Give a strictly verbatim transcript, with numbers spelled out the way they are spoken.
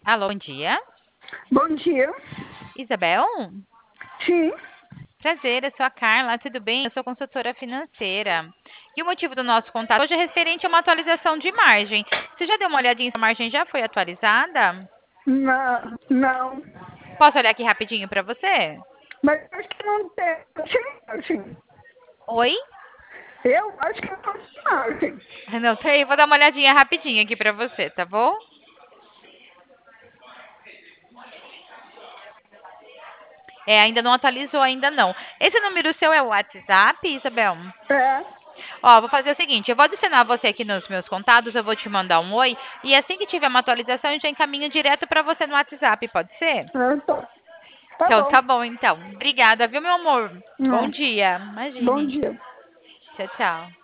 Alô, bom dia. Bom dia. Isabel? Sim. Prazer, eu sou a Carla, tudo bem? Eu sou consultora financeira. E o motivo do nosso contato hoje é referente a uma atualização de margem. Você já deu uma olhadinha se a margem já foi atualizada? Não, não. Posso olhar aqui rapidinho para você? Mas acho que não tem. Sim, sim. Oi? Eu acho que não tem margem. Não sei, vou dar uma olhadinha rapidinho aqui para você, tá bom? É, ainda não atualizou, ainda não. Esse número seu é o WhatsApp, Isabel? É. Ó, vou fazer o seguinte, eu vou adicionar você aqui nos meus contatos, eu vou te mandar um oi, e assim que tiver uma atualização, eu já encaminho direto para você no WhatsApp, pode ser? Eu tô. Tá Então, bom. tá bom, então. Obrigada, viu, meu amor? Bom Não. dia. Bom Imagine. dia. Tchau, tchau.